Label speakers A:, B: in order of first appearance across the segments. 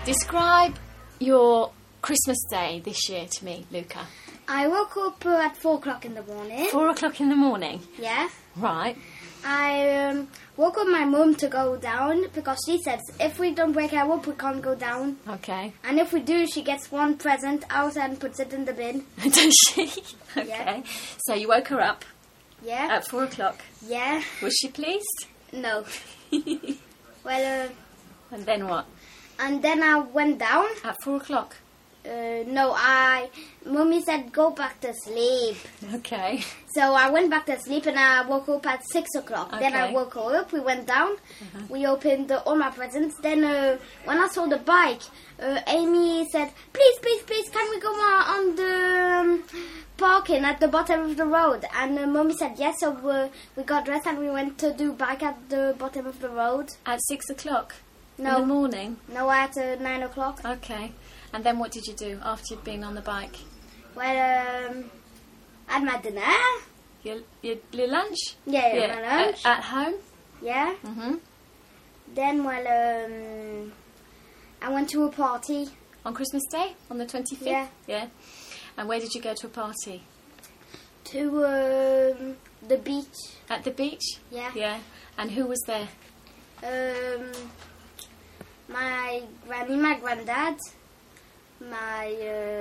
A: Describe your Christmas day this year to me, Luca.
B: I woke up at 4 o'clock in the morning.
A: 4 o'clock in the morning?
B: Yeah.
A: Right.
B: I woke up my mum to go down because she says if we don't wake her up, we can't go down.
A: Okay.
B: And if we do, she gets one present out and puts it in the bin.
A: Does she? Okay.
B: Yeah.
A: So you woke her up
B: Yeah.
A: at 4 o'clock.
B: Yeah.
A: Was she pleased?
B: No. Well,
A: And then what?
B: and then I went down.
A: At 4 o'clock?
B: No, Mummy said go back to sleep.
A: Okay.
B: So I went back to sleep and I woke up at 6 o'clock. Then I
A: Okay.
B: woke her up, we went down, we opened all my presents. Then when I saw the bike, Amy said, please, can we go on the parking at the bottom of the road? And Mummy said yes, so we got dressed and we went to do bike at the bottom of the road.
A: At 6 o'clock?
B: No.
A: In the morning?
B: No, at 9 o'clock.
A: Okay. And then what did you do after you'd been on the bike?
B: Well, I had my dinner.
A: Your lunch?
B: Yeah, my lunch.
A: At home?
B: Yeah.
A: Mm-hmm.
B: Then, I went to a party.
A: On Christmas Day? On the 25th?
B: Yeah.
A: Yeah. And where did you go to a party?
B: To the beach.
A: At the beach?
B: Yeah.
A: Yeah. And who was there?
B: My granny, my granddad, my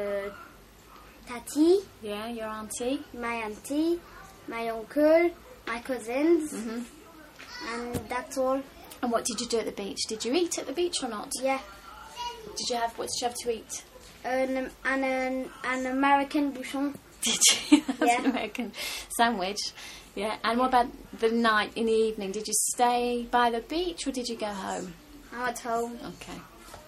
B: tati,
A: Yeah, your auntie?
B: my auntie, my uncle, my cousins,
A: Mm-hmm.
B: and that's all.
A: And what did you do at the beach? Did you eat at the beach or not?
B: Yeah.
A: What did you have to eat?
B: An American bouchon.
A: Did you?
B: Yeah.
A: An American sandwich. Yeah. And what about the night in the evening? Did you stay by the beach or did you go home?
B: I'm at home.
A: Okay.